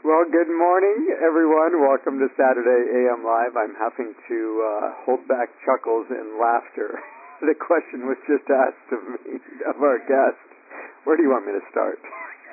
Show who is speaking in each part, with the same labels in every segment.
Speaker 1: Well, good morning, everyone. Welcome to Saturday AM Live. I'm having to hold back chuckles and laughter. The question was just asked of me, of our guest. Where do you want me to start?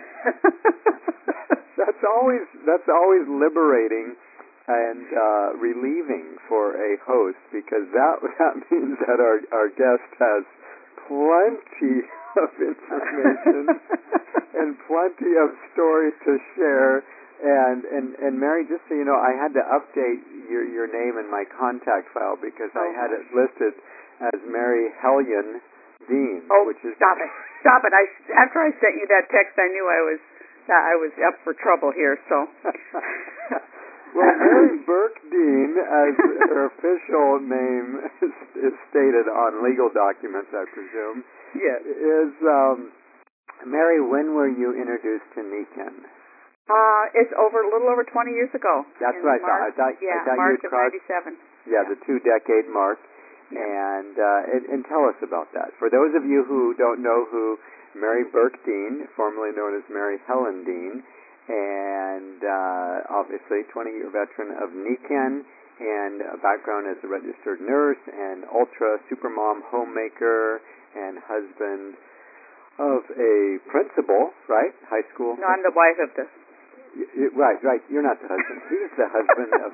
Speaker 1: That's always liberating and relieving for a host, because that means that our guest has plenty of information and plenty of stories to share. And Mary, just so you know, I had to update your name in my contact file because I had it listed as Mary Hellion Dean.
Speaker 2: Which is stop it! After I sent you that text, I knew I was up for trouble here. So.
Speaker 1: Well, Mary Burke Dean, as her official name is stated on legal documents, I presume.
Speaker 2: Yes.
Speaker 1: Is Mary? When were you introduced to Nikken?
Speaker 2: It's a little over 20 years ago.
Speaker 1: That's what I thought.
Speaker 2: Yeah,
Speaker 1: I thought
Speaker 2: March
Speaker 1: you
Speaker 2: of '97.
Speaker 1: Yeah, the 2-decade mark.
Speaker 2: Yeah.
Speaker 1: And tell us about that. For those of you who don't know who Mary Burke Dean, formerly known as Mary Helen Dean, and obviously 20-year veteran of Nikken, and a background as a registered nurse and ultra supermom homemaker and husband of a principal, right? High school.
Speaker 2: No, I'm the wife of the.
Speaker 1: Right. You're not the husband. He's the husband of.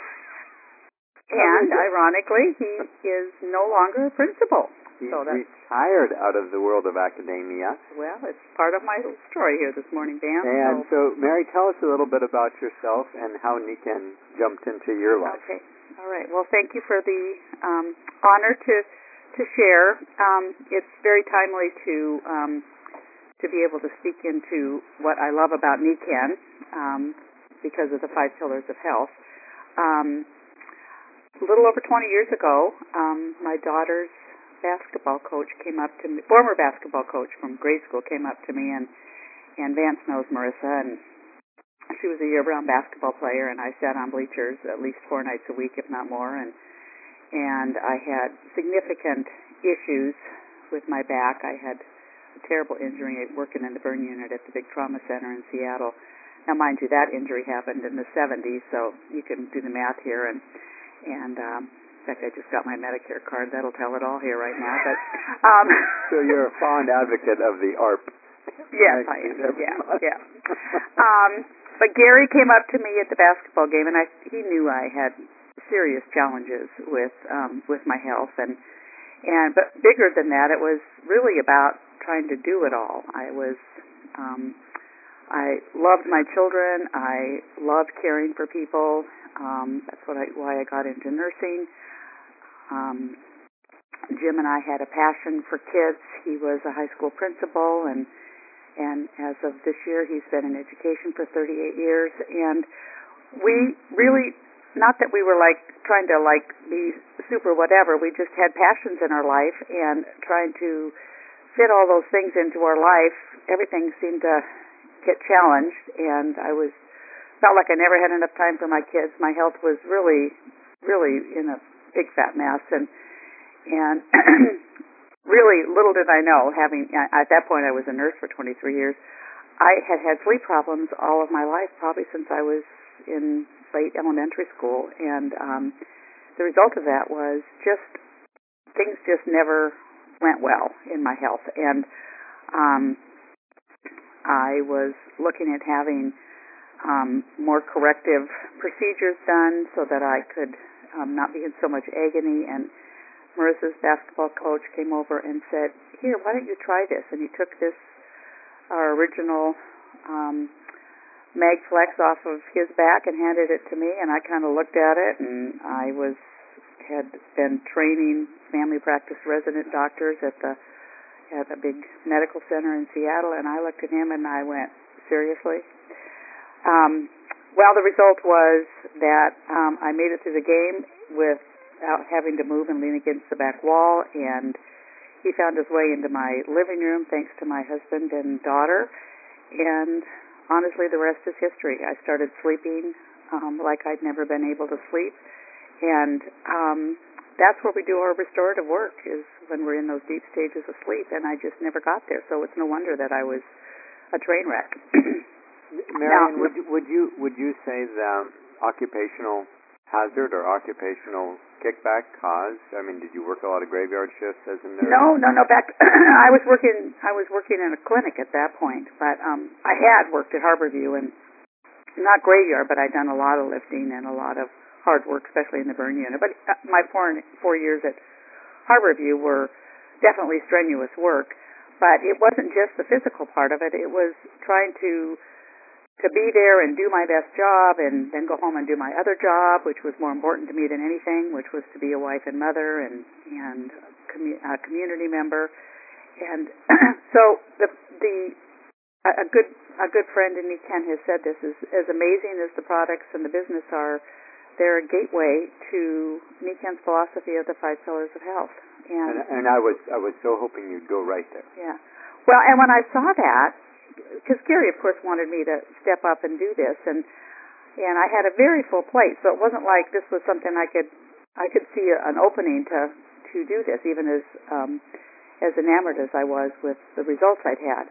Speaker 2: And ironically, he is no longer a principal.
Speaker 1: He's retired out of the world of academia.
Speaker 2: Well, it's part of my story here this morning, Dan.
Speaker 1: And so, Mary, tell us a little bit about yourself and how Nikken jumped into your life.
Speaker 2: Okay. All right. Well, thank you for the honor to share. It's very timely to be able to speak into what I love about Nikken because of the 5 pillars of health. A little over 20 years ago, my daughter's basketball coach came up to me, former basketball coach from grade school came up to me, and Vance knows Marissa, and she was a year-round basketball player, and I sat on bleachers at least 4 nights a week, if not more, and I had significant issues with my back. I had a terrible injury working in the burn unit at the big trauma center in Seattle. Now, mind you, that injury happened in the 70s, so you can do the math here, and in fact, I just got my Medicare card. That'll tell it all here right now. But
Speaker 1: so you're a fond advocate of the ARP.
Speaker 2: Yes, I am. Yeah. But Gary came up to me at the basketball game, and he knew I had serious challenges with my health, but bigger than that, it was really about trying to do it all. I loved my children. I loved caring for people. That's why I got into nursing. Jim and I had a passion for kids. He was a high school principal, and as of this year, he's been in education for 38 years. And we really, not that we were trying to be super whatever, we just had passions in our life, and trying to fit all those things into our life, everything seemed to get challenged, and felt like I never had enough time for my kids. My health was really, really in a big fat mess, and really little did I know, at that point I was a nurse for 23 years, I had sleep problems all of my life, probably since I was in late elementary school, and the result of that was things just never went well in my health, and I was looking at having more corrective procedures done so that I could not be in so much agony. And Marissa's basketball coach came over and said, "Here, why don't you try this?" And he took our original MagFlex off of his back and handed it to me, and I kind of looked at it, and I had been training family practice resident doctors at a big medical center in Seattle, and I looked at him and I went, "Seriously?" Well, the result was that I made it through the game without having to move and lean against the back wall, and he found his way into my living room thanks to my husband and daughter, and honestly, the rest is history. I started sleeping like I'd never been able to sleep, and that's where we do our restorative work, is when we're in those deep stages of sleep, and I just never got there, so it's no wonder that I was a train wreck.
Speaker 1: Marion, would you say that occupational hazard or occupational kickback caused? I mean, did you work a lot of graveyard shifts as a nurse?
Speaker 2: No. Back I was working in a clinic at that point, but I had worked at Harborview, and not graveyard, but I'd done a lot of lifting and a lot of hard work, especially in the burn unit. But my 4 years at Harborview were definitely strenuous work. But it wasn't just the physical part of it. It was trying to be there and do my best job, and then go home and do my other job, which was more important to me than anything, which was to be a wife and mother and a community member. And so a good friend in Ken has said this: is as amazing as the products and the business are, they're a gateway to Ken's philosophy of the 5 pillars of health.
Speaker 1: And I was so hoping you'd go right there.
Speaker 2: Yeah. Well, and when I saw that, because Gary, of course, wanted me to step up and do this, and I had a very full plate, so it wasn't like this was something I could see an opening to do this, even as enamored as I was with the results I'd had.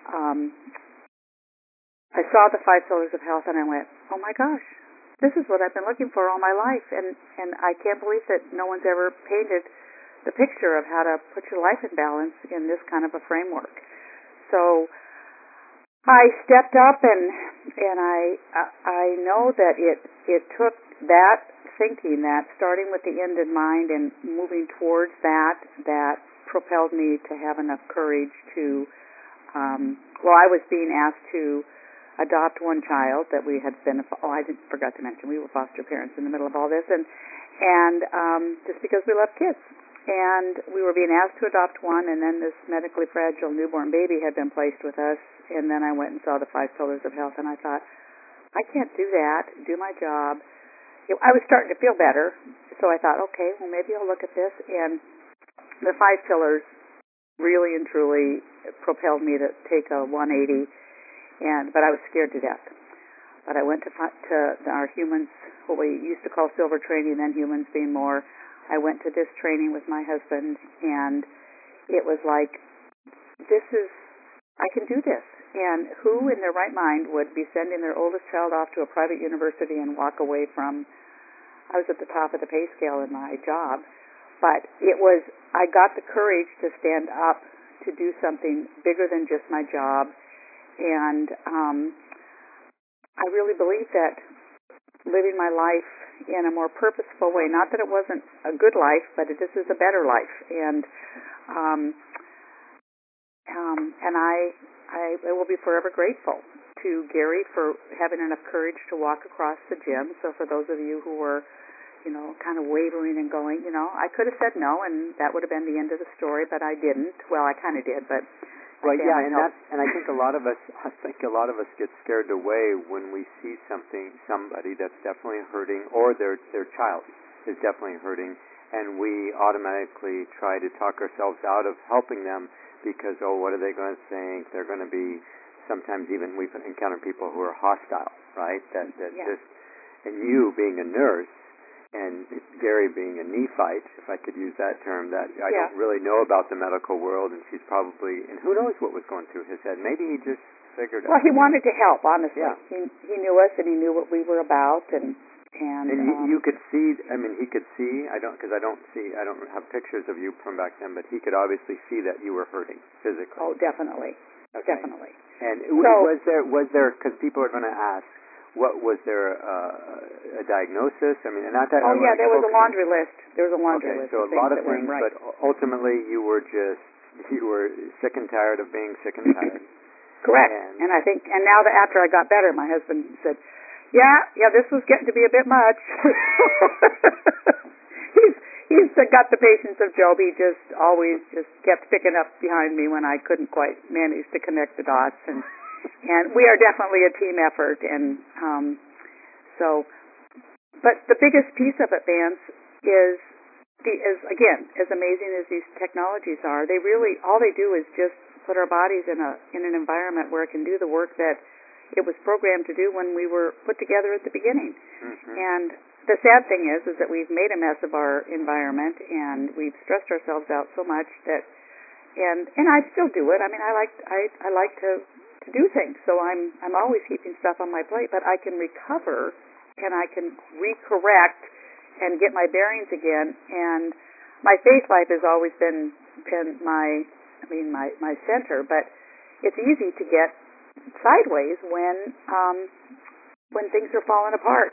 Speaker 2: I saw the 5 pillars of health, and I went, oh my gosh, this is what I've been looking for all my life, and I can't believe that no one's ever painted the picture of how to put your life in balance in this kind of a framework. So I stepped up, and I know that it took that thinking, that starting with the end in mind and moving towards that propelled me to have enough courage to. I was being asked to adopt one child that we had been. I forgot to mention we were foster parents in the middle of all this, and just because we love kids. And we were being asked to adopt one, and then this medically fragile newborn baby had been placed with us, and then I went and saw the 5 pillars of health, and I thought, I can't do that, do my job. I was starting to feel better, so I thought, okay, well, maybe I'll look at this, and the 5 pillars really and truly propelled me to take a 180, but I was scared to death. But I went to our humans, what we used to call silver training, then humans being more. I went to this training with my husband, and it was like, I can do this. And who in their right mind would be sending their oldest child off to a private university and walk away from, I was at the top of the pay scale in my job, but I got the courage to stand up to do something bigger than just my job, and I really believe that living my life in a more purposeful way, not that it wasn't a good life, but this is a better life, and I will be forever grateful to Gary for having enough courage to walk across the gym. So for those of you who were, kind of wavering and going, I could have said no, and that would have been the end of the story, but I didn't. Well, I kind of did, but.
Speaker 1: Well, yeah, and I think a lot of us get scared away when we see somebody that's definitely hurting, or their child is definitely hurting, and we automatically try to talk ourselves out of helping them because, what are they going to think? They're going to be. Sometimes even we've encountered people who are hostile, right? That just, and you being a nurse. And Gary being a neophyte, if I could use that term, that I don't really know about the medical world, and she's probably, and who knows what was going through his head. Maybe he just figured out.
Speaker 2: Well, he wanted to help, honestly.
Speaker 1: Yeah.
Speaker 2: He knew us, and he knew what we were about, and
Speaker 1: you could see. I mean, he could see. I don't have pictures of you from back then, but he could obviously see that you were hurting physically.
Speaker 2: Oh, definitely,
Speaker 1: okay.
Speaker 2: Definitely.
Speaker 1: And was there? Because people are going to ask. What was there a diagnosis? I mean, not that.
Speaker 2: Oh yeah, there was a laundry list. There was a laundry list.
Speaker 1: So
Speaker 2: of
Speaker 1: a lot of
Speaker 2: things,
Speaker 1: but ultimately you were sick and tired of being sick and tired.
Speaker 2: Correct. And I think, and now that after I got better, my husband said, "Yeah, this was getting to be a bit much." He's got the patience of Job. He always kept picking up behind me when I couldn't quite manage to connect the dots, and we are definitely a team effort, and but the biggest piece of it, Vance, is again, as amazing as these technologies are, they really, all they do is just put our bodies in an environment where it can do the work that it was programmed to do when we were put together at the beginning.
Speaker 1: Mm-hmm.
Speaker 2: And the sad thing is that we've made a mess of our environment, and we've stressed ourselves out so much that, and I still do it. I mean, I like to to do things. So I'm always heaping stuff on my plate, but I can recover and I can recorrect and get my bearings again. And my faith life has always been my center, but it's easy to get sideways when things are falling apart.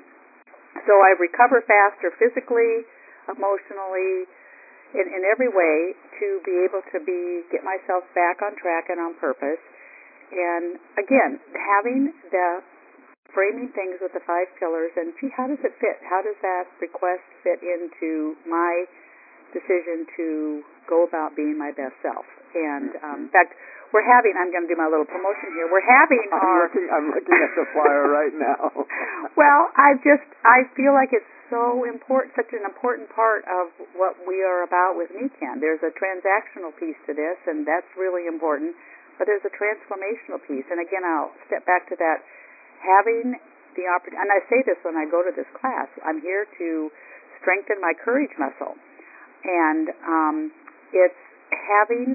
Speaker 2: So I recover faster physically, emotionally, in every way to be able to get myself back on track and on purpose. And again, having the framing things with the 5 pillars and see how does it fit? How does that request fit into my decision to go about being my best self? And in fact, I'm going to do my little promotion here. We're having
Speaker 1: I'm looking at the flyer right now.
Speaker 2: Well, I feel like it's so important, such an important part of what we are about with NECAN. There's a transactional piece to this, and that's really important, but there's a transformational piece. And again, I'll step back to that, having the opportunity, and I say this when I go to this class, I'm here to strengthen my courage muscle. And it's having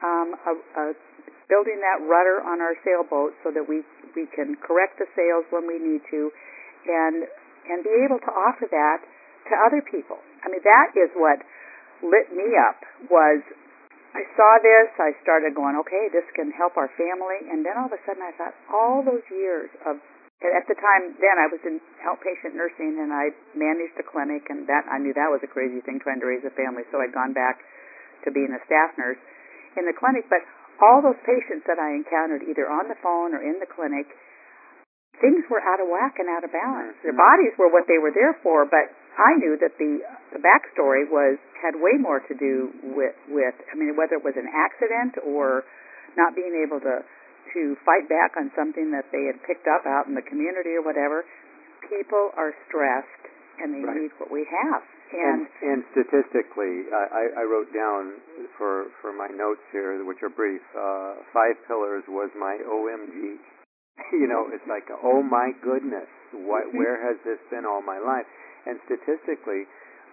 Speaker 2: building that rudder on our sailboat so that we can correct the sails when we need to, and be able to offer that to other people. I mean, that is what lit me up. Was I saw this, I started going, okay, this can help our family, and then all of a sudden I thought, all those years of, at the time then I was in outpatient nursing and I managed a clinic, and that I knew that was a crazy thing, trying to raise a family, so I'd gone back to being a staff nurse in the clinic. But all those patients that I encountered, either on the phone or in the clinic, things were out of whack and out of balance. Their bodies were what they were there for, but I knew that the backstory had way more to do with whether it was an accident or not being able to fight back on something that they had picked up out in the community or whatever. People are stressed and they need what we have.
Speaker 1: And statistically, I wrote down for my notes here, which are brief, 5 pillars was my OMG. It's like, oh my goodness, where has this been all my life? And statistically,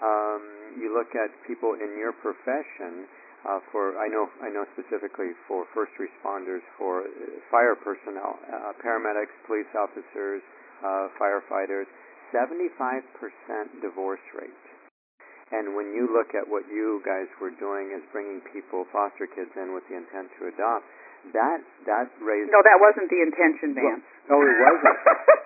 Speaker 1: you look at people in your profession, I know specifically for first responders, for fire personnel, paramedics, police officers, firefighters, 75% divorce rate. And when you look at what you guys were doing as bringing people, foster kids in with the intent to adopt, that raised...
Speaker 2: No, that wasn't the intention, Vance.
Speaker 1: Well, it wasn't?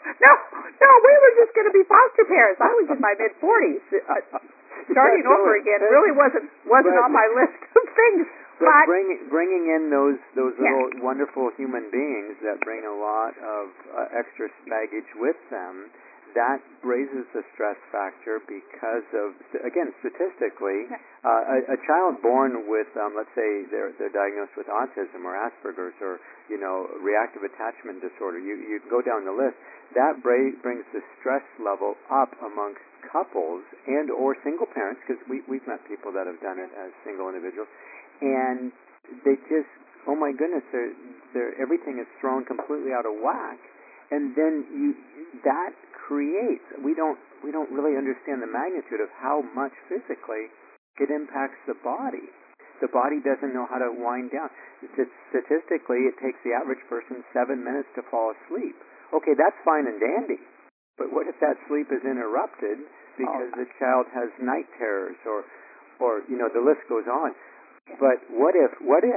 Speaker 2: No, we were just going to be foster parents. I was in my mid-40s. Starting over again really wasn't on my list of things.
Speaker 1: But bringing in those little wonderful human beings that bring a lot of extra baggage with them, that raises the stress factor because of, again, statistically, a child born with, let's say, they're diagnosed with autism or Asperger's or, reactive attachment disorder. You go down the list. That brings the stress level up amongst couples and or single parents, because we've met people that have done it as single individuals, and they just, oh my goodness, everything is thrown completely out of whack. And then that creates, we don't really understand the magnitude of how much physically it impacts the body. The body doesn't know how to wind down. Statistically, it takes the average person 7 minutes to fall asleep. Okay, that's fine and dandy, but what if that sleep is interrupted because the child has night terrors or the list goes on. But what if,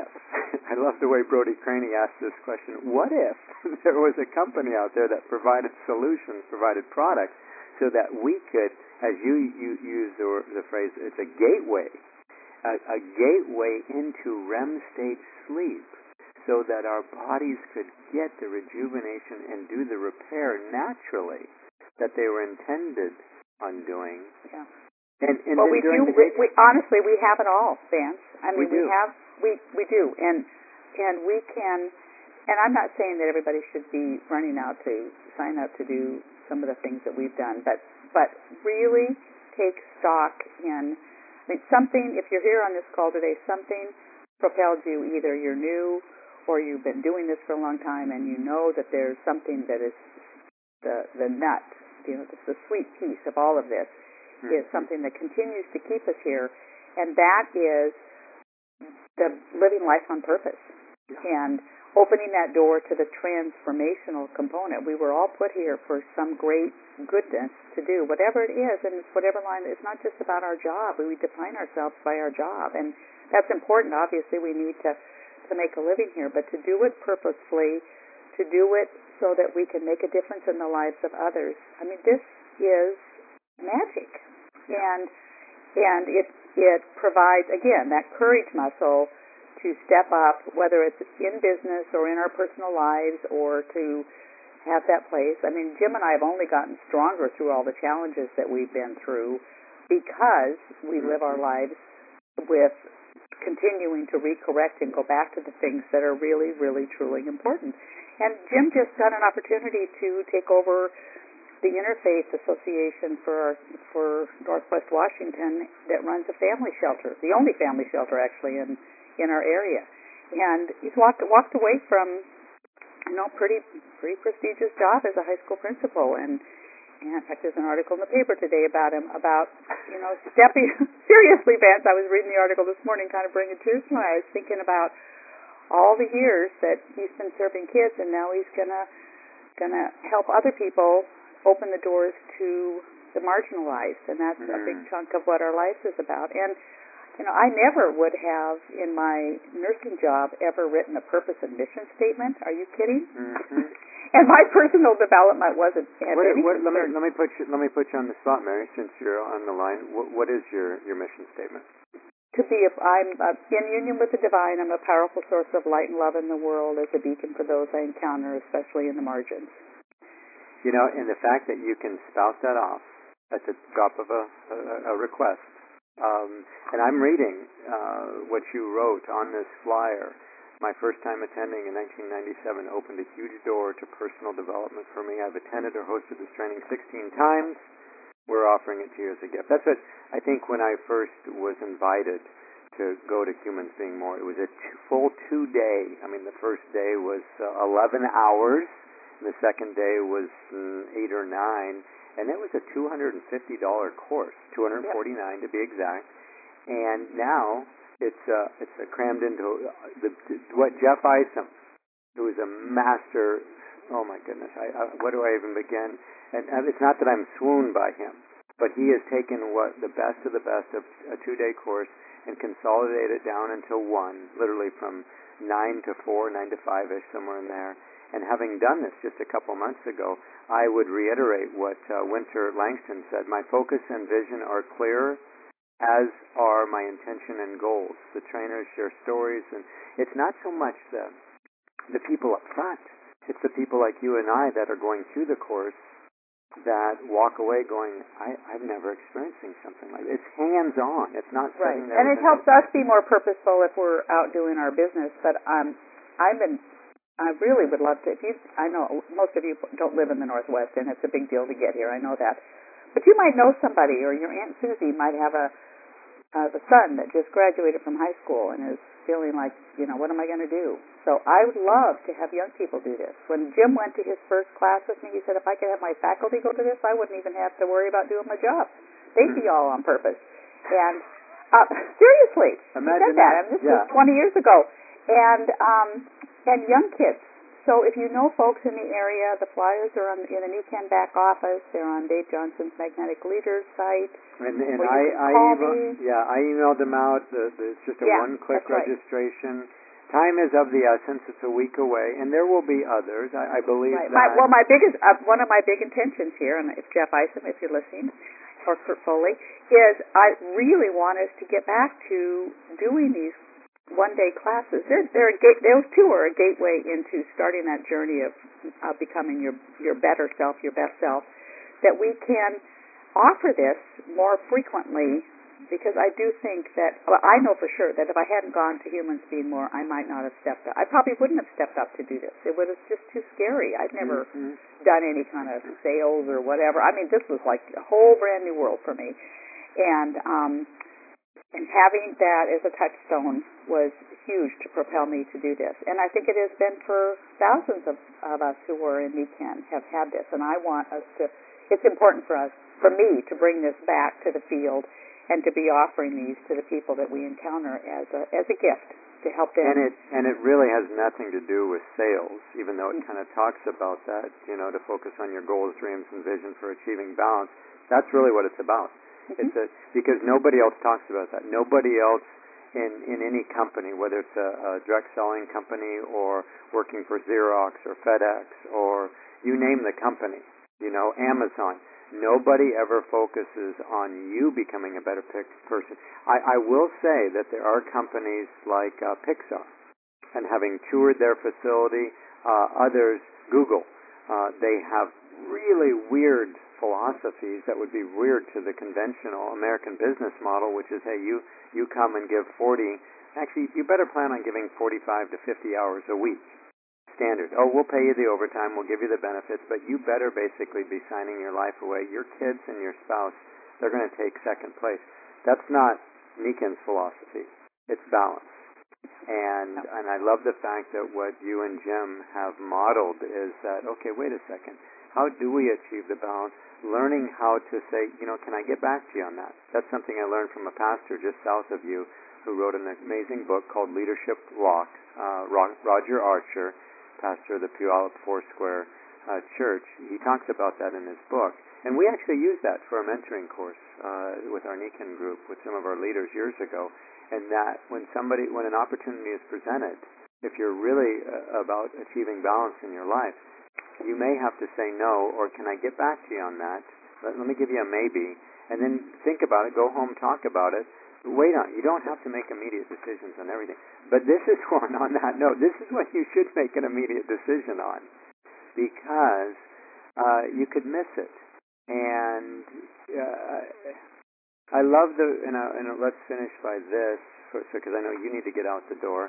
Speaker 1: I love the way Brody Craney asked this question, what if there was a company out there that provided solutions, provided products, so that we could, as you use the phrase, it's a gateway into REM state sleep, so that our bodies could get the rejuvenation and do the repair naturally that they were intended on doing.
Speaker 2: Yeah.
Speaker 1: And
Speaker 2: well, we do. We honestly, we have it all, Vance. I mean, we do, and we can. And I'm not saying that everybody should be running out to sign up to do some of the things that we've done, but really take stock in. I mean, something. If you're here on this call today, something propelled you. Either you're new, or you've been doing this for a long time, and you know that there's something that is the nut. The sweet piece of all of this. Is something that continues to keep us here, and that is the living life on purpose. And opening that door to the transformational component. We were all put here for some great goodness to do, whatever it is, and whatever line. It's not just about our job. We define ourselves by our job, and that's important. Obviously, we need to make a living here, but to do it purposefully, to do it so that we can make a difference in the lives of others. I mean, this is magic, and it provides, again, that courage muscle to step up, whether it's in business or in our personal lives, or to have that place. I mean, Jim and I have only gotten stronger through all the challenges that we've been through because we live our lives with continuing to recorrect and go back to the things that are really, really, truly important. And Jim just got an opportunity to take over the Interfaith Association for Northwest Washington that runs a family shelter, the only family shelter actually in our area. And he's walked away from, pretty prestigious job as a high school principal. And in fact, there's an article in the paper today about him, stepping, seriously, Vance, I was reading the article this morning, kind of bringing tears to my eyes, thinking about all the years that he's been serving kids, and now he's gonna help other people open the doors to the marginalized, and that's a big chunk of what our life is about. And I never would have in my nursing job ever written a purpose and mission statement. Are you kidding?
Speaker 1: Mm-hmm.
Speaker 2: And my personal development wasn't.
Speaker 1: Let me put you on the spot, Mary, since you're on the line. What is your mission statement?
Speaker 2: I'm in union with the divine. I'm a powerful source of light and love in the world as a beacon for those I encounter, especially in the margins.
Speaker 1: And the fact that you can spout that off at the drop of a request. And I'm reading what you wrote on this flyer. My first time attending in 1997 opened a huge door to personal development for me. I've attended or hosted this training 16 times. We're offering it to you as a gift. That's what I think when I first was invited to go to Humans Being More. It was a full 2-day. I mean, the first day was 11 hours. And the second day was 8 or 9. And it was a $250 course, $249 to be exact. And now it's crammed into what Jeff Isom, who is a master. Oh my goodness, where do I even begin? And it's not that I'm swooned by him, but he has taken the best of a 2-day course and consolidated it down into one, literally from 9 to 4, 9 to 5ish, somewhere in there. And having done this just a couple months ago, I would reiterate what Winter Langston said. My focus and vision are clear, as are my intention and goals. The trainers share stories, and it's not so much the people up front. It's the people like you and I that are going through the course that walk away going, I've never experiencing something like this. It's hands-on. It's not sitting there.
Speaker 2: And it helps us be more purposeful if we're out doing our business. But I really would love to. I know most of you don't live in the Northwest, and it's a big deal to get here. I know that. But you might know somebody, or your Aunt Susie might have a son that just graduated from high school and is feeling like, what am I going to do? So I would love to have young people do this. When Jim went to his first class with me, he said, if I could have my faculty go to this, I wouldn't even have to worry about doing my job. They'd be all on purpose. And seriously,
Speaker 1: imagine
Speaker 2: he said that. And this was 20 years ago. And young kids. So if you know folks in the area, the flyers are in the New Ken back office. They're on Dave Johnson's Magnetic Leaders site.
Speaker 1: And I emailed them out. It's just a one-click registration. Time is of the essence. It's a week away, and there will be others. I believe that.
Speaker 2: My biggest, one of my big intentions here, and if Jeff Isom, if you're listening, or Kurt Foley, is I really want us to get back to doing these one-day classes. Those two are a gateway into starting that journey of becoming your better self, your best self, that we can offer this more frequently, because I do think that, I know for sure that if I hadn't gone to Humans Being More, I might not have stepped up. I probably wouldn't have stepped up to do this. It was just too scary. I'd never done any kind of sales or whatever. I mean, this was like a whole brand new world for me. And having that as a touchstone was huge to propel me to do this. And I think it has been for thousands of us who were in NECAN have had this. And I want us to, it's important for me to bring this back to the field and to be offering these to the people that we encounter as a gift to help them.
Speaker 1: And it really has nothing to do with sales, even though it kind of talks about that, to focus on your goals, dreams, and vision for achieving balance. That's really what it's about. Because nobody else talks about that. Nobody else in any company, whether it's a direct selling company or working for Xerox or FedEx or you name the company, Amazon. Nobody ever focuses on you becoming a better person. I will say that there are companies like Pixar, and having toured their facility, others, Google, they have really weird philosophies that would be weird to the conventional American business model, which is, hey, you come and give 40. Actually, you better plan on giving 45 to 50 hours a week. Standard. Oh, we'll pay you the overtime, we'll give you the benefits, but you better basically be signing your life away. Your kids and your spouse, they're going to take second place. That's not Niken's philosophy. It's balance. And I love the fact that what you and Jim have modeled is that, okay, wait a second. How do we achieve the balance? Learning how to say, can I get back to you on that? That's something I learned from a pastor just south of you who wrote an amazing book called Leadership Lock, Roger Archer, pastor of the Puyallup Foursquare Church. He talks about that in his book. And we actually used that for a mentoring course with our Niken group, with some of our leaders years ago. And that when an opportunity is presented, if you're really about achieving balance in your life, you may have to say no, or can I get back to you on that? Let me give you a maybe. And then think about it, go home, talk about it. Wait on it. You don't have to make immediate decisions on everything. But this is one, on that note, this is what you should make an immediate decision on, because you could miss it. And I love and let's finish by this, because I know you need to get out the door.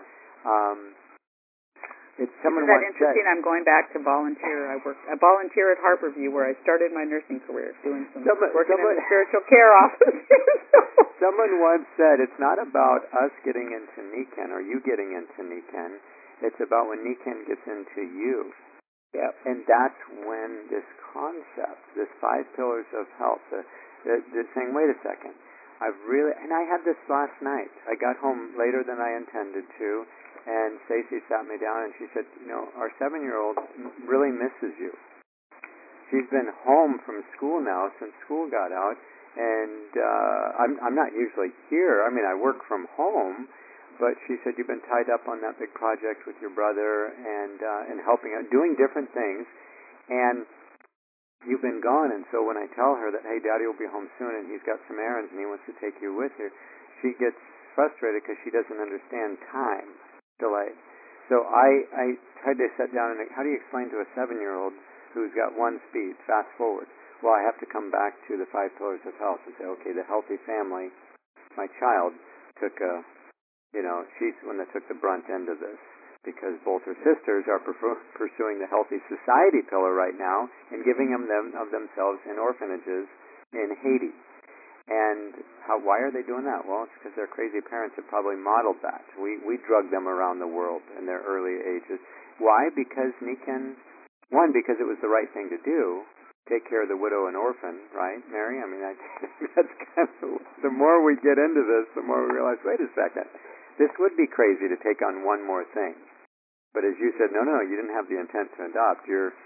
Speaker 2: Isn't that interesting? I'm going back to volunteer. I volunteer at Harborview, where I started my nursing career, working in the spiritual care office.
Speaker 1: Someone once said, it's not about us getting into Niken or you getting into Niken. It's about when Niken gets into you.
Speaker 2: Yep.
Speaker 1: And that's when this concept, this 5 pillars of health, they're saying, wait a second. And I had this last night. I got home later than I intended to. And Stacy sat me down and she said, our 7-year-old really misses you. She's been home from school now since school got out, and I'm not usually here. I mean, I work from home, but she said you've been tied up on that big project with your brother and helping out, doing different things, and you've been gone. And so when I tell her that, hey, Daddy will be home soon and he's got some errands and he wants to take you with her, she gets frustrated because she doesn't understand time delay. So I tried to sit down and how do you explain to a 7-year-old who's got one speed, fast forward? Well, I have to come back to the 5 pillars of health and say, okay, the healthy family, my child took she's the one that took the brunt end of this, because both her sisters are pursuing the healthy society pillar right now and giving them of themselves in orphanages in Haiti. And why are they doing that? Well, it's because their crazy parents have probably modeled that. We drug them around the world in their early ages. Why? Because because it was the right thing to do. Take care of the widow and orphan, right, Mary? I mean, that's kind of, the more we get into this, the more we realize, wait a second, this would be crazy to take on one more thing. But as you said, no, you didn't have the intent to adopt.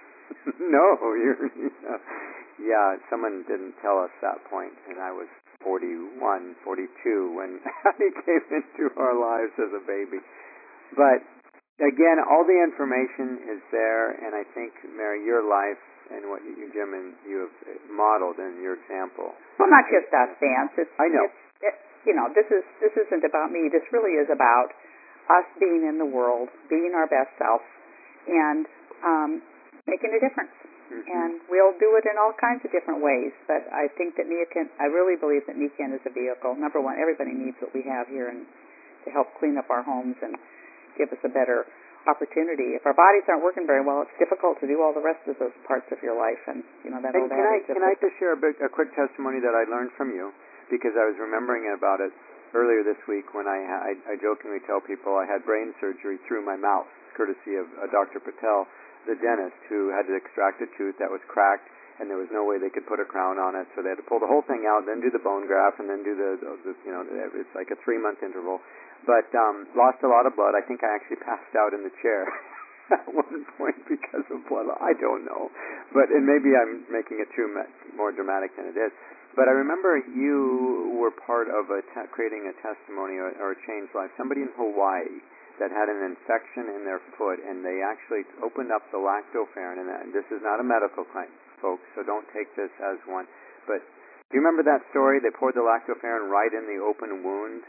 Speaker 1: Yeah, someone didn't tell us that point, and I was 41, 42 when he came into our lives as a baby. But again, all the information is there, and I think, Mary, your life and what you, Jim, and you have modeled in your example.
Speaker 2: Well, not just us, Vance.
Speaker 1: I know.
Speaker 2: This isn't about me. This really is about us being in the world, being our best self, and making a difference.
Speaker 1: Mm-hmm.
Speaker 2: And we'll do it in all kinds of different ways. But I think that I really believe that Niken is a vehicle. Number one, everybody needs what we have here and to help clean up our homes and give us a better opportunity. If our bodies aren't working very well, it's difficult to do all the rest of those parts of your life. And that old adage.
Speaker 1: Can I just share a quick testimony that I learned from you, because I was remembering about it earlier this week when I jokingly tell people I had brain surgery through my mouth, courtesy of Dr. Patel, the dentist, who had to extract a tooth that was cracked, and there was no way they could put a crown on it, so they had to pull the whole thing out, then do the bone graft, and then do it's like a 3-month interval. but lost a lot of blood. I think I actually passed out in the chair at one point because of blood. I don't know, but and maybe I'm making it too more dramatic than it is. But I remember you were part of creating a testimony or a changed life. Somebody in Hawaii that had an infection in their foot, and they actually opened up the lactoferrin. And this is not a medical claim, folks, so don't take this as one. But do you remember that story? They poured the lactoferrin right in the open wound.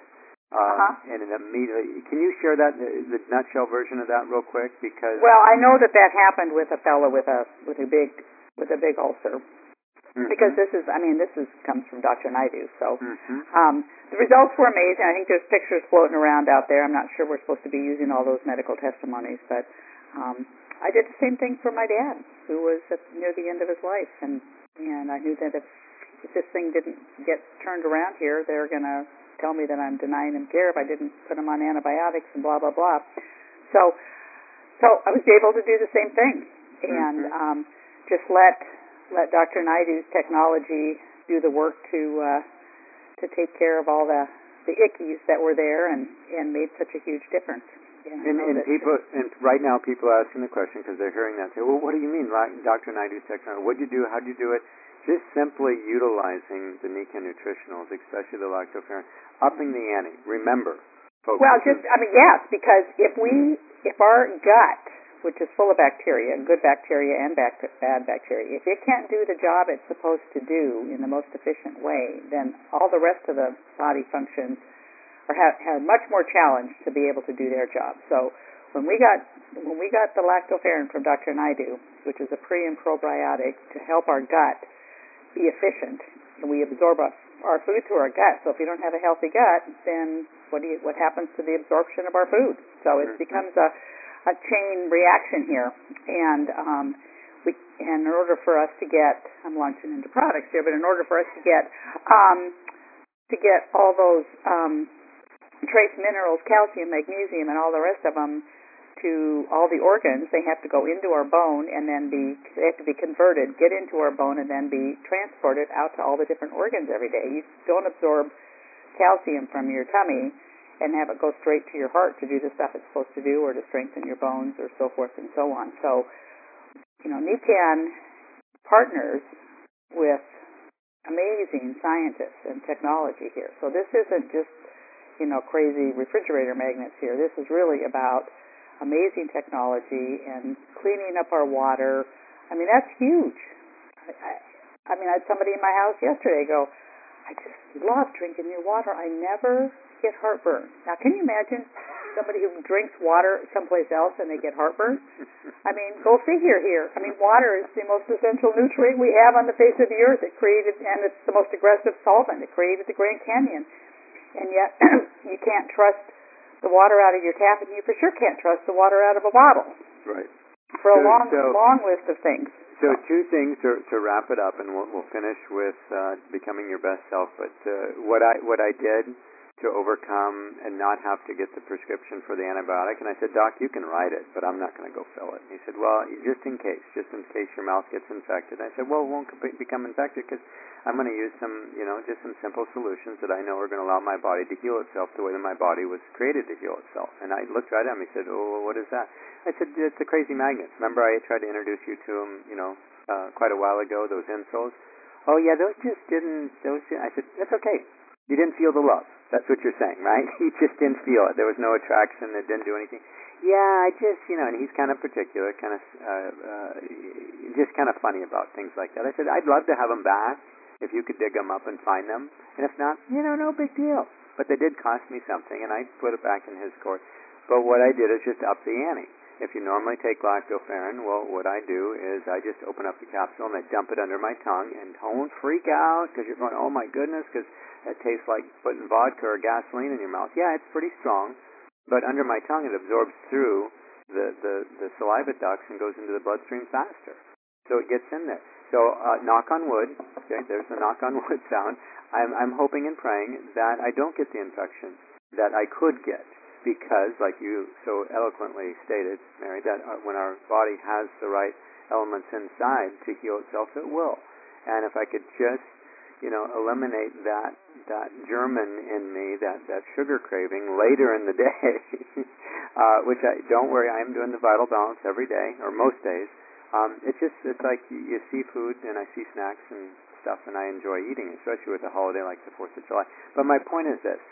Speaker 1: And it immediately. Can you share that, the nutshell version of that, real quick? Because
Speaker 2: I know that happened with a fellow with a big ulcer. Mm-hmm. Because this comes from Dr. Naidu. So the results were amazing. I think there's pictures floating around out there. I'm not sure we're supposed to be using all those medical testimonies, but I did the same thing for my dad, who was near the end of his life, and I knew that if this thing didn't get turned around here, they're going to tell me that I'm denying him care if I didn't put him on antibiotics and blah, blah, blah. So I was able to do the same thing and just let Dr. Naidu's technology do the work to take care of all the ickies that were there and made such a huge difference.
Speaker 1: And people, and right now people are asking the question because they're hearing that. Say, well, what do you mean, Dr. Naidu's technology? What did you do? How did you do it? Just simply utilizing the Nika Nutritionals, especially the lactoferrin, upping the ante. Remember, folks.
Speaker 2: Well, yes, because if our gut, which is full of bacteria, good bacteria and bad bacteria, if it can't do the job it's supposed to do in the most efficient way, then all the rest of the body functions have much more challenge to be able to do their job. So when we got the lactoferrin from Dr. Naidu, which is a pre and probiotic to help our gut be efficient, and we absorb our food through our gut. So if you don't have a healthy gut, then what happens to the absorption of our food? So it becomes a chain reaction here, and in order for us to get, I'm launching into products here, but in order for us to get all those trace minerals, calcium, magnesium, and all the rest of them to all the organs, they have to go into our bone and then they have to be converted, get into our bone, and then be transported out to all the different organs every day. You don't absorb calcium from your tummy and have it go straight to your heart to do the stuff it's supposed to do or to strengthen your bones or so forth and so on. So, Nikan partners with amazing scientists and technology here. So this isn't just, crazy refrigerator magnets here. This is really about amazing technology and cleaning up our water. That's huge. I had somebody in my house yesterday go, I just love drinking your water. I never get heartburn. Now, can you imagine somebody who drinks water someplace else and they get heartburn? Go figure here. Water is the most essential nutrient we have on the face of the earth. And it's the most aggressive solvent. It created the Grand Canyon. And yet, you can't trust the water out of your tap, and you for sure can't trust the water out of a bottle.
Speaker 1: Right.
Speaker 2: For a long list of things.
Speaker 1: So two things to wrap it up, and we'll finish with becoming your best self. But what I did to overcome and not have to get the prescription for the antibiotic, and I said, Doc, you can write it, but I'm not going to go fill it. And he said, well, just in case your mouth gets infected. And I said, well, it won't become infected because I'm going to use some, just some simple solutions that I know are going to allow my body to heal itself the way that my body was created to heal itself. And I looked right at him. He said, oh, what is that? I said, it's the crazy magnets. Remember I tried to introduce you to them, quite a while ago, those insoles? Oh, yeah, those just didn't, I said, that's okay. You didn't feel the love. That's what you're saying, right? You just didn't feel it. There was no attraction. It didn't do anything. Yeah, I just, and he's kind of particular, just kind of funny about things like that. I said, I'd love to have them back if you could dig them up and find them. And if not, no big deal. But they did cost me something, and I put it back in his court. But what I did is just up the ante. If you normally take lactoferrin, well, what I do is I just open up the capsule and I dump it under my tongue, and don't freak out because you're going, oh my goodness, because it tastes like putting vodka or gasoline in your mouth. Yeah, it's pretty strong, but under my tongue it absorbs through the saliva ducts and goes into the bloodstream faster. So it gets in there. So knock on wood, okay, there's the knock on wood sound. I'm hoping and praying that I don't get the infection that I could get. Because, like you so eloquently stated, Mary, that when our body has the right elements inside to heal itself, it will. And if I could just eliminate that German in me, that sugar craving later in the day, which don't worry, I am doing the Vital Balance every day, or most days. It's like you see food and I see snacks and stuff, and I enjoy eating, especially with a holiday like the 4th of July. But my point is this: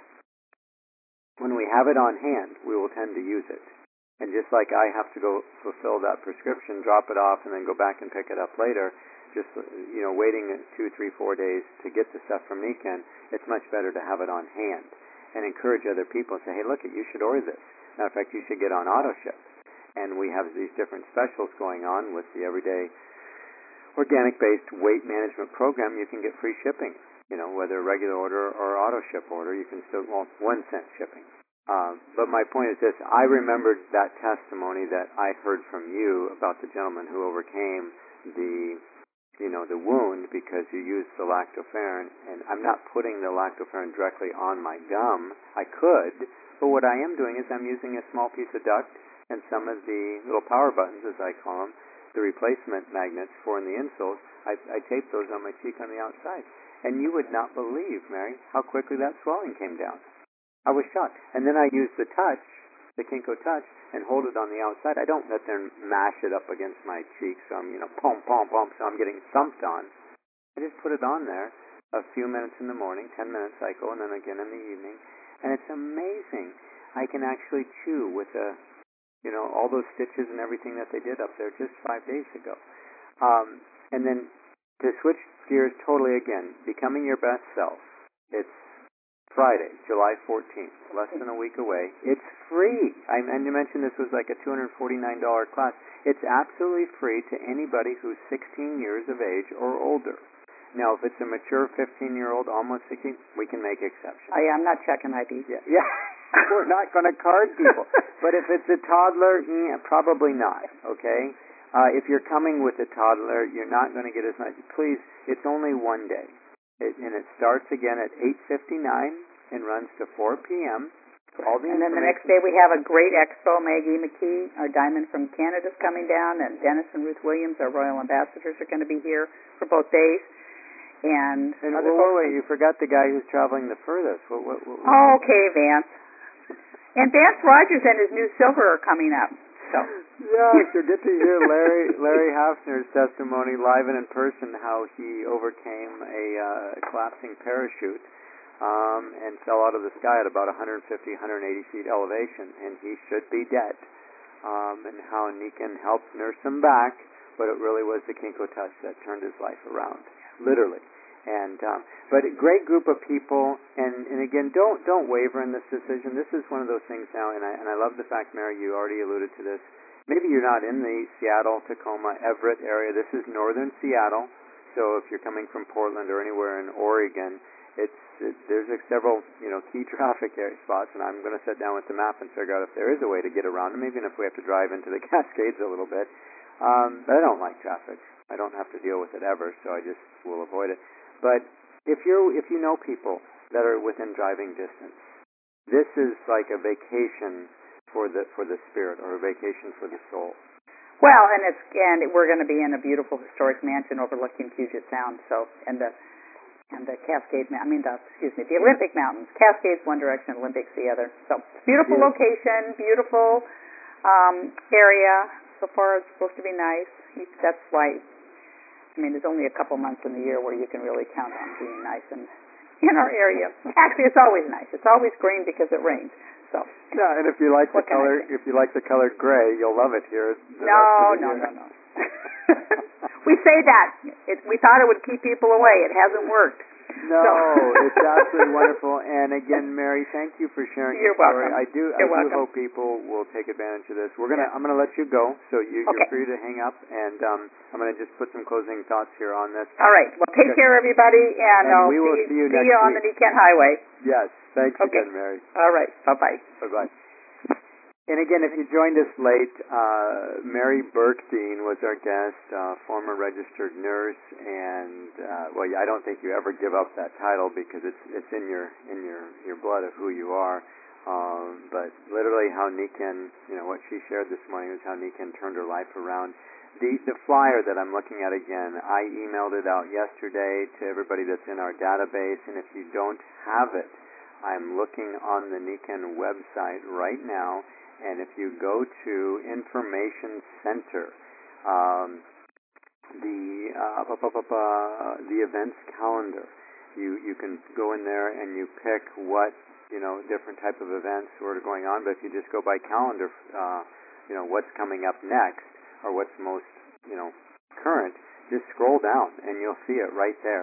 Speaker 1: when we have it on hand, we will tend to use it. And just like I have to go fulfill that prescription, drop it off, and then go back and pick it up later, just waiting 2, 3, 4 days to get the stuff from Nikken, it's much better to have it on hand and encourage other people and say, hey, look, you should order this. Matter of fact, you should get on AutoShip. And we have these different specials going on with the Everyday Organic-based weight management program. You can get free shipping, whether regular order or AutoShip order. You can still, 1-cent shipping. But my point is this: I remembered that testimony that I heard from you about the gentleman who overcame the wound because you used the lactoferrin. And I'm not putting the lactoferrin directly on my gum. I could, but what I am doing is I'm using a small piece of duct and some of the little power buttons, as I call them, the replacement magnets for in the insoles. I taped those on my cheek on the outside. And you would not believe, Mary, how quickly that swelling came down. I was shocked. And then I used the touch, the Kinko Touch, and hold it on the outside. I don't sit there and mash it up against my cheek, so I'm, pom, pom, pom, so I'm getting thumped on. I just put it on there a few minutes in the morning, 10-minute cycle, and then again in the evening. And it's amazing. I can actually chew with all those stitches and everything that they did up there just 5 days ago. And then to switch gears totally again, becoming your best self. It's Friday, July 14th, less than a week away. It's free. And you mentioned this was like a $249 class. It's absolutely free to anybody who's 16 years of age or older. Now, if it's a mature 15-year-old, almost 16, we can make exceptions.
Speaker 2: I'm not checking ID.
Speaker 1: Yeah. We're not going to card people. But if it's a toddler, probably not, okay? If you're coming with a toddler, you're not going to get as much. Please, it's only one day. And it starts again at 8:59 and runs to 4 p.m.
Speaker 2: And then the next day we have a great expo. Maggie McKee, our diamond from Canada, is coming down, and Dennis and Ruth Williams, our royal ambassadors, are going to be here for both days. And
Speaker 1: wait, you forgot the guy who's traveling the furthest. What?
Speaker 2: Okay, Vance. And Vance Rogers and his new silver are coming up. So.
Speaker 1: Yes, you get to hear Larry Hafner's testimony live and in person, how he overcame a collapsing parachute and fell out of the sky at about 150, 180 feet elevation, and he should be dead. And how Nikken helped nurse him back, but it really was the Kinko Touch that turned his life around, literally. And but a great group of people, and again, don't waver in this decision. This is one of those things now, and I love the fact, Mary, you already alluded to this. Maybe you're not in the Seattle, Tacoma, Everett area. This is northern Seattle, so if you're coming from Portland or anywhere in Oregon, there's several key traffic area spots, and I'm going to sit down with the map and figure out if there is a way to get around, and maybe if we have to drive into the Cascades a little bit. But I don't like traffic. I don't have to deal with it ever, so I just will avoid it. But if you know people that are within driving distance, this is like a vacation for the spirit, or a vacation for the soul.
Speaker 2: Well, and we're going to be in a beautiful historic mansion overlooking Puget Sound. So and the Cascade, the Olympic Mountains. Cascades one direction, Olympics the other. So beautiful location, beautiful area. So far, it's supposed to be nice. That's why. There's only a couple months in the year where you can really count on being nice in our area. Actually, it's always nice. It's always green because it rains. So.
Speaker 1: Yeah, and if you like the color gray, you'll love it here.
Speaker 2: No. We say that. We thought it would keep people away. It hasn't worked.
Speaker 1: No, it's absolutely wonderful. And again, Mary, thank you for sharing your story.
Speaker 2: Welcome.
Speaker 1: I do hope people will take advantage of this. I'm gonna let you go, so you're free to hang up, and I'm gonna just put some closing thoughts here on this.
Speaker 2: All right. Well, take care, everybody, and I'll
Speaker 1: we will see you next
Speaker 2: on the Nikken Highway.
Speaker 1: Yes. Thanks again, Mary.
Speaker 2: All right. Bye-bye.
Speaker 1: Bye-bye. And again, if you joined us late, Mary Burkdean was our guest, former registered nurse, and I don't think you ever give up that title because it's in your blood of who you are. But literally, how Nikken, what she shared this morning is how Nikken turned her life around. The flyer that I'm looking at again, I emailed it out yesterday to everybody that's in our database, and if you don't have it, I'm looking on the NECAN website right now, and if you go to Information Center, the events calendar, you can go in there and you pick what, different type of events are going on, but if you just go by calendar, what's coming up next, or what's most, current, just scroll down and you'll see it right there.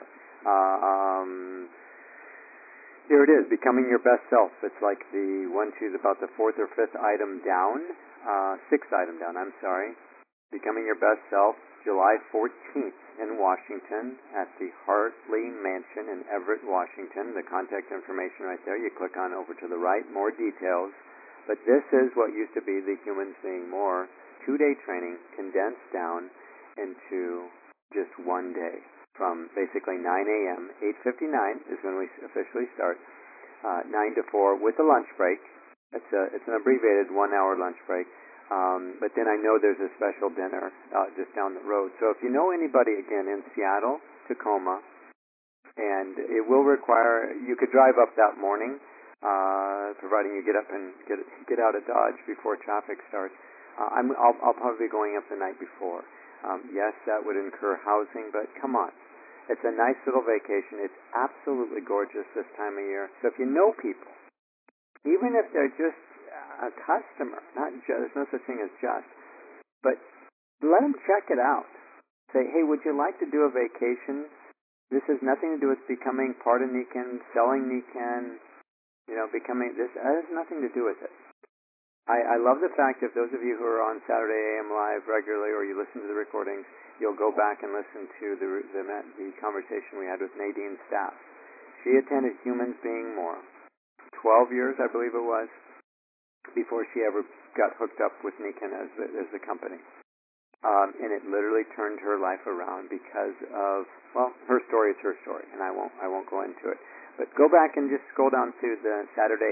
Speaker 1: Here it is, Becoming Your Best Self. It's like about the fourth or fifth item down, sixth item down, I'm sorry. Becoming Your Best Self, July 14th in Washington at the Hartley Mansion in Everett, Washington. The contact information right there. You click on over to the right, more details. But this is what used to be the Humans Being More 2-day training condensed down into just 1 day. From basically 9 a.m., 8:59 is when we officially start, 9 to 4 with a lunch break. It's an abbreviated 1-hour lunch break. But then I know there's a special dinner just down the road. So if you know anybody, again, in Seattle, Tacoma, and it will require, you could drive up that morning, providing you get up and get out of Dodge before traffic starts. I'll probably be going up the night before. Yes, that would incur housing, but come on. It's a nice little vacation. It's absolutely gorgeous this time of year. So if you know people, even if they're just a customer, there's no such thing as just, but let them check it out. Say, hey, would you like to do a vacation? This has nothing to do with becoming part of NECAN, selling NECAN, this has nothing to do with it. I love the fact that those of you who are on Saturday AM Live regularly, or you listen to the recordings, you'll go back and listen to the conversation we had with Nadine Staff. She attended Humans Being More 12 years, I believe it was, before she ever got hooked up with NECAN as the company. And it literally turned her life around because of, her story is her story, and I won't go into it. But go back and just scroll down to the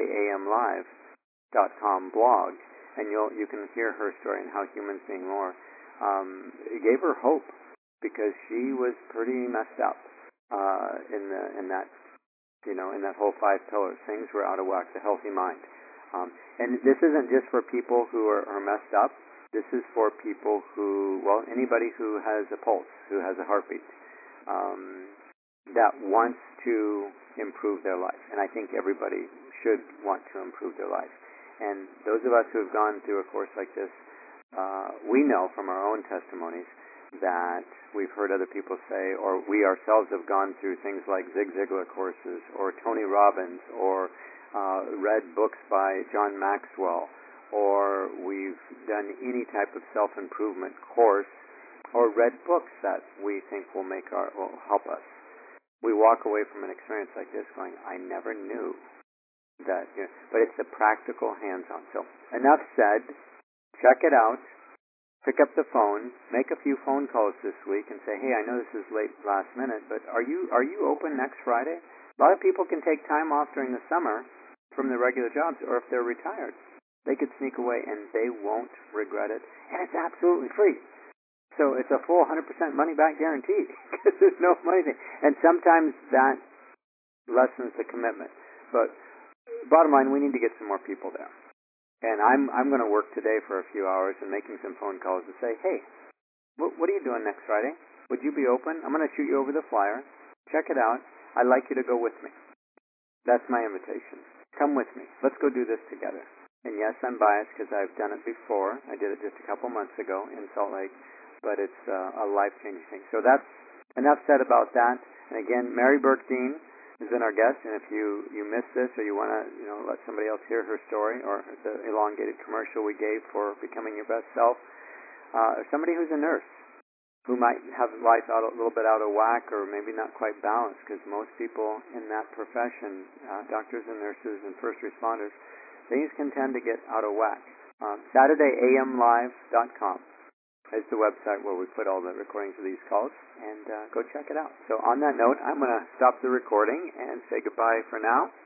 Speaker 1: SaturdayAMLive.com blog, and you can hear her story and how Humans Being More it gave her hope, because she was pretty messed up in that whole 5 pillars. Things were out of whack. The healthy mind. And this isn't just for people who are messed up. This is for people anybody who has a pulse, who has a heartbeat, that wants to improve their life. And I think everybody should want to improve their life. And those of us who have gone through a course like this, we know from our own testimonies that we've heard other people say, or we ourselves have gone through things like Zig Ziglar courses, or Tony Robbins, or read books by John Maxwell, or we've done any type of self-improvement course, or read books that we think will help us. We walk away from an experience like this going, I never knew that, but it's the practical hands-on. So enough said. Check it out. Pick up the phone. Make a few phone calls this week and say, hey, I know this is late last minute, but are you open next Friday? A lot of people can take time off during the summer from their regular jobs, or if they're retired, they could sneak away and they won't regret it. And it's absolutely free. So it's a full 100% money back guarantee, because there's no money there. And sometimes that lessens the commitment. But bottom line, we need to get some more people there. And I'm going to work today for a few hours and making some phone calls to say, hey, what are you doing next Friday? Would you be open? I'm going to shoot you over the flyer. Check it out. I'd like you to go with me. That's my invitation. Come with me. Let's go do this together. And yes, I'm biased because I've done it before. I did it just a couple months ago in Salt Lake. But it's a life-changing thing. So that's enough said about that. And again, Mary Burke-Dean has been our guest. And if you missed this, or you want to let somebody else hear her story, or the elongated commercial we gave for Becoming Your Best Self, or somebody who's a nurse who might have life a little bit out of whack, or maybe not quite balanced, because most people in that profession, doctors and nurses and first responders, things can tend to get out of whack. SaturdayAMLive.com is the website where we put all the recordings of these calls, and go check it out. So on that note, I'm going to stop the recording and say goodbye for now.